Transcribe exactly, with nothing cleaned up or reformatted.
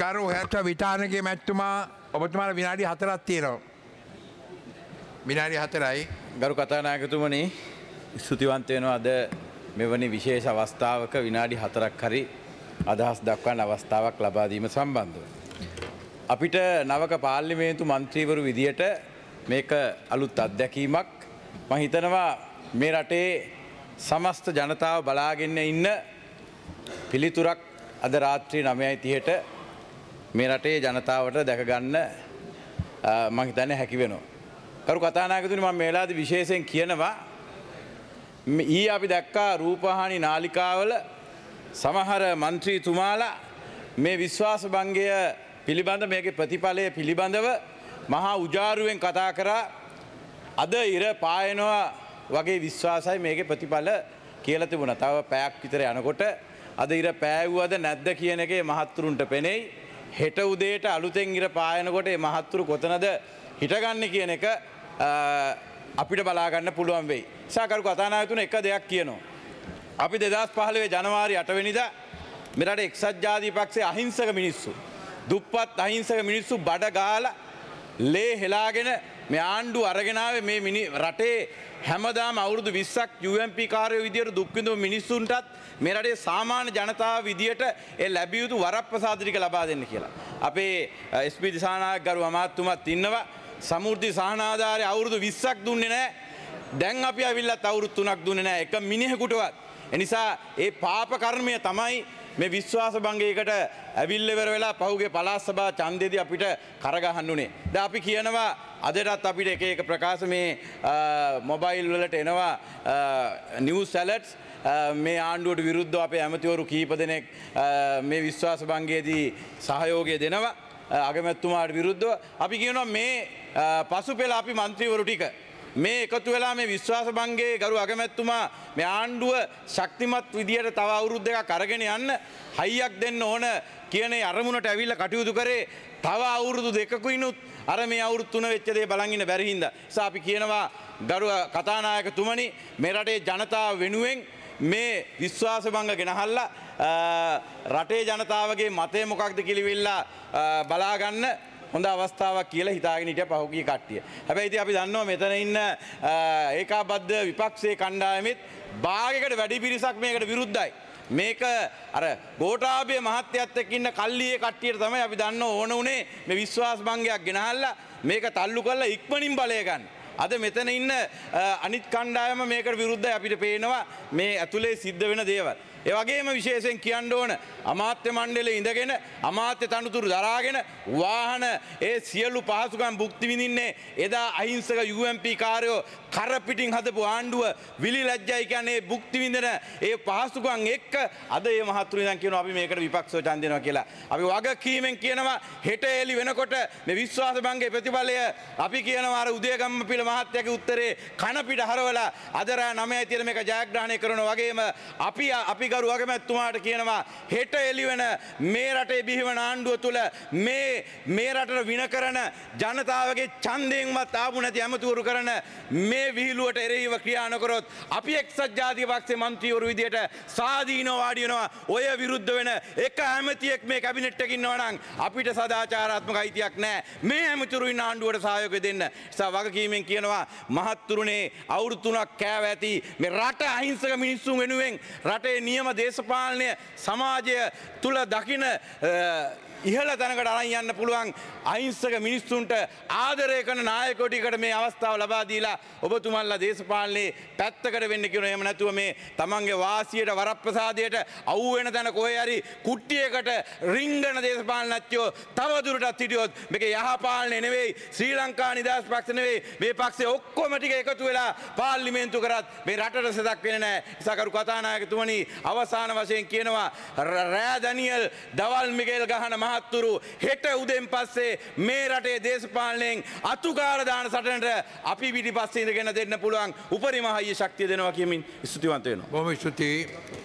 ගරු හැට විතානගේ මැත්තුමා ඔබතුමාට විනාඩි හතරක් තියෙනවා. විනාඩි හතරයි. ගරු කතානායකතුමනි ස්තුතිවන්ත වෙනවා අද මෙවැනි විශේෂ අවස්ථාවක විනාඩි හතරක් හරි අදහස් දක්වන්න අවස්ථාවක් ලබා දීම සම්බන්ධව. අපිට නවක පාර්ලිමේන්තු මන්ත්‍රීවරු විදියට මේක අලුත් අත්දැකීමක්. මම හිතනවා මේ රටේ සමස්ත ජනතාව බලාගෙන ඉන්න පිළිතුරක් අද රාත්‍රී නවයයි තිහට මේ රටේ ජනතාවට දැක ගන්න මම හිතන්නේ හැකි වෙනවා. කරු කතානායකතුනි මම මේ වෙලාවේදී විශේෂයෙන් කියනවා ඊ අපි දැක්කා රූපවාහිනී නාලිකාවල සමහර മന്ത്രിතුමාලා මේ විශ්වාස භංගය පිළිබඳ මේකේ ප්‍රතිඵලය පිළිබඳව මහා උජාරුවෙන් කතා කරා. අද ඉර පායනවා වගේ විශ්වාසයි මේකේ ප්‍රතිඵල කියලා තිබුණා. තව පැයක් විතර යනකොට අද ඉර පෑවුවද නැද්ද කියන එකේ මහත්තුරුන්ට පෙනෙයි. හෙට උදේට අලුතෙන් ඉර පායනකොට මේ මහත්තුරු කොතනද හිටගන්නේ කියන එක අපිට බලා ගන්න පුළුවන් වෙයි. සාකරු කතානායකතුන එක දෙයක් කියනවා. අපි දෙදහස් පහළොව ජනවාරි අට වෙනිදා මෙරට එක්සත් ජාතික පක්ෂයේ අහිංසක මිනිස්සු දුප්පත් අහිංසක මිනිස්සු බඩ ගාලා ලේ හෙලාගෙන මේ ආණ්ඩුව අරගෙන ආවේ මේ මිනි රටේ හැමදාම අවුරුදු විස්සක් යූ එම් පී කාර්යෝ විදියට දුක් විඳපු මිනිස්සුන්ටත් මේ රටේ සාමාන්‍ය ජනතාව විදියට ඒ ලැබිය යුතු වරප්‍රසාද ටික ලබා දෙන්න කියලා. අපේ එස් පී දිසානායක ගරු අමාත්‍යතුමත් ඉන්නවා. සමෘද්ධි සහනාධාරය අවුරුදු විස්සක් දුන්නේ නැහැ. දැන් අපි අවිල්ලත් අවුරුදු තුනක් දුන්නේ නැහැ. එක මිනිහෙකුටවත්. එනිසා ඒ පාප කර්මය තමයි මේ විශ්වාස භංගයකට ඇවිල්ල ඉවර වෙලා පහුගිය පළාත් සභා ඡන්දෙදී අපිට කරගහන්න උනේ. දැන් අපි කියනවා අදටත් අපිට එක එක ප්‍රකාශ මේ මොබයිල් වලට එනවා නිවුස් ඇලර්ට්ස් මේ ආණ්ඩුවට විරුද්ධව අපේ ඇමතිවරු කීප දෙනෙක් මේ විශ්වාස භංගයේදී සහයෝගය දෙනවා අගමැතිතුමාට විරුද්ධව. අපි කියනවා මේ පසුපෙළ අපි മന്ത്രിවරු ටික මේ එකතු වෙලා මේ විශ්වාස භංගයේ ගරු අගමැතිතුමා මේ ආණ්ඩුව ශක්තිමත් විදියට තව අවුරුදු දෙකක් අරගෙන යන්න හයියක් දෙන්න ඕන කියන අරමුණට ඇවිල්ලා කටයුතු කරේ. තව අවුරුදු දෙකකුයිනුත් අර මේ අවුරුදු තුන වෙච්ච දේ බලන් ඉන්න බැරි හින්දා. නිසා අපි කියනවා ගරු කතානායකතුමනි මේ රටේ ජනතාව වෙනුවෙන් මේ විශ්වාස භංග ගෙනහල්ලා රටේ ජනතාවගේ මතය මොකක්ද කිලිවිල්ලා බලා ගන්න හොඳ අවස්ථාවක් කියලා හිතාගෙන හිටිය පහුගිය කට්ටිය. හැබැයි ඉතින් අපි දන්නවා මෙතන ඉන්න ඒකාබද්ධ විපක්ෂයේ කණ්ඩායමෙත් භාගයකට වැඩි පිරිසක් මේකට විරුද්ධයි. මේක අර ගෝඨාභය මහත්තයත් එක්ක ඉන්න කල්ලියේ කට්ටියට තමයි අපි දන්න ඕන උනේ මේ විශ්වාස භංගයක් ගෙනහල්ලා මේක තල්ලු කරලා ඉක්මනින් බලය ගන්න. අද මෙතන ඉන්න අනිත් කණ්ඩායම මේකට විරුද්ධයි අපිට පේනවා මේ ඇතුලේ සිද්ධ වෙන දේවල්. ඒ වගේම විශේෂයෙන් කියන්න ඕන අමාත්‍ය මණ්ඩලයේ ඉඳගෙන අමාත්‍ය තනතුරු දරාගෙන වාහන ඒ සියලු පහසුකම් භුක්ති විඳින්නේ එදා අහිංසක යූ එම් පී කාර්යෝ කර පිටින් හදපු ආණ්ඩුව විලි ලැජ්ජයි කියන්නේ භුක්ති විඳින ඒ පහසුකම් එක්ක අද මේ මහත්තුරු ඉඳන් කියනවා අපි මේකට විපක්ෂව ඡන්ද දෙනවා කියලා. අපි වගකීමෙන් කියනවා හෙට එළි වෙනකොට මේ විශ්වාස භංගයේ ප්‍රතිඵලය අපි කියනවා අර උදේගම්ම පිළ මහත්තයාගේ උත්තරේ කන පිට හරවලා අද රෑ නවයයි තියලා මේක ජයග්‍රහණය කරනවා වගේම අපි අපි ගරු අගමැතිතුමාට කියනවා හෙට එළි වෙන මේ රටේ බිහිවන ආණ්ඩුව තුල මේ මේ රටට වින කරන ජනතාවගේ ඡන්දයෙන්වත් ආපු නැති ඇමතිවරු කරන මේ විහිළුවට එරෙහිව ක්‍රියා නොකරොත් අපි එක්සත් ජාතික පක්ෂයේ മന്ത്രിවරු විදියට සාදීනව වාඩි වෙනවා. ඔය විරුද්ධ වෙන එක ඇමතියෙක් මේ කැබිනට් එකේ ඉන්නවා නම් අපිට සදාචාරාත්මක අයිතියක් නැහැ. මේ ඇමතිවරු ඉන්න ආණ්ඩුවට සහයෝගය දෙන්න. නිසා වගකීමෙන් කියනවා මහත්තුරුනේ අවුරුදු තුනක් කෑව ඇති මේ රට අහිංසක මිනිස්සුන් වෙනුවෙන් රටේ නියම දේශපාලනය සමාජය තුල දකින ඉහළ තැනකට අරන් යන්න පුළුවන් අහිංසක මිනිස්සුන්ට ආදරය කරන නායකයෝ ටිකට මේ අවස්ථාව ලබා දීලා ඔබතුමන්ලා දේශපාලනේ පැත්තකට වෙන්න කියන එහෙම නැතුව මේ තමන්ගේ වාසියට වරප්‍රසාදයට අවු වෙන තැන කොහේ හරි කුට්ටියකට රිංගන දේශපාලනඥයෝ තව දුරටත් හිටියොත් මේක යහපාලනේ නෙවෙයි ශ්‍රී ලංකා නිදහස් පක්ෂ නෙවෙයි මේ පක්ෂේ ඔක්කොම ටික එකතු වෙලා පාර්ලිමේන්තු කරත් මේ රටට සදක් වෙන්නේ නැහැ. ඉසකරු කතානායකතුමනි අවසාන වශයෙන් කියනවා රෑ ඩැනියල් දවල් මිගේල් ගහන මහත්තුරු හෙට උදෙන් පස්සේ මේ රටේ දේශපාලනයෙන් අතුගාල දාන සටනට අපි පිටිපස්සේ ඉඳගෙන දෙන්න පුළුවන් උපරිම හයිය ශක්තිය දෙනවා කියමින් ස්තුතිවන්ත වෙනවා. බොහොම ස්තුතියි.